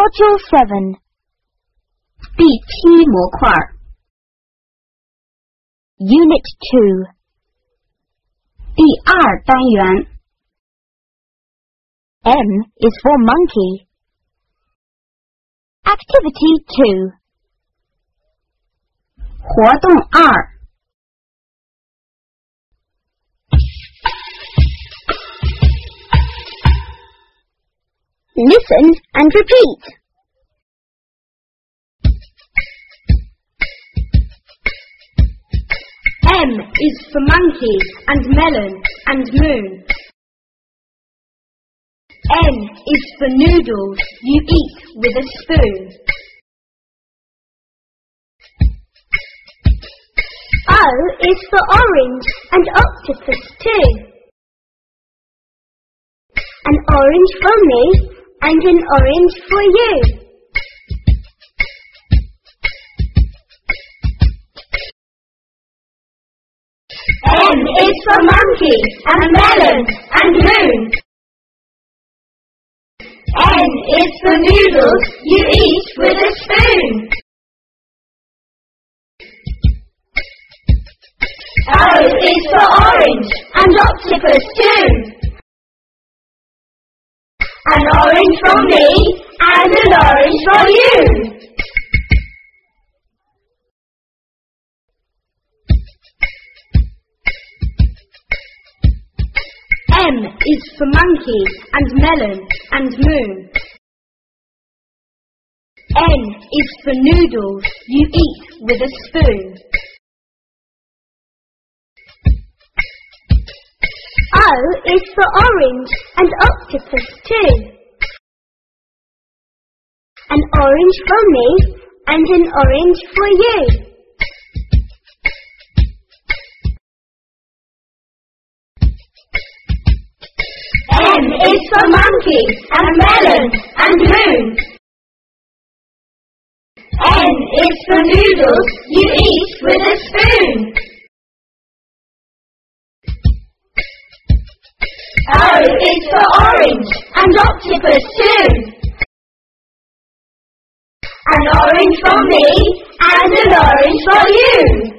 Module 7 第7模块 Unit 2 第2单元 M is for monkey. Activity 2 活动2 Listen and repeat. M is for monkey and melon and moon. N is for noodles you eat with a spoon. O is for orange and octopus too. An orange for me and an orange for you. M is for monkey and melon and moon. N is for noodles you eat with a spoon. O is for orange and octopus too. An orange for me and an orange for you. M is for monkey and melon and moon. N is for noodles you eat with a spoon. O is for orange and octopus too. An orange for me and an orange for you. N is for monkey and melon and moon. N is for noodles you eat with a spoon. O is for orange and octopus too. An orange for me and an orange for you.